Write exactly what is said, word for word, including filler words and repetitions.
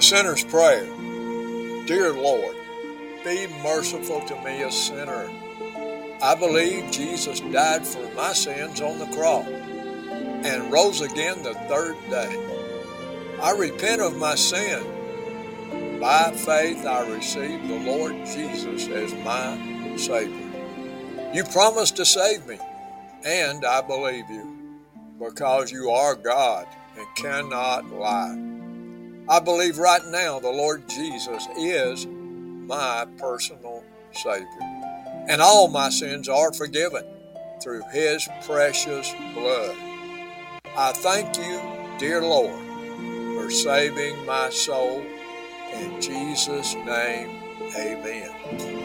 sinner's prayer. Dear Lord, be merciful to me, a sinner. I believe Jesus died for my sins on the cross and rose again the third day. I repent of my sin. By faith, I receive the Lord Jesus as my Savior. You promised to save me, and I believe you, because you are God and cannot lie. I believe right now the Lord Jesus is my personal Savior, and all my sins are forgiven through His precious blood. I thank you, dear Lord, for saving my soul. In Jesus' name, amen.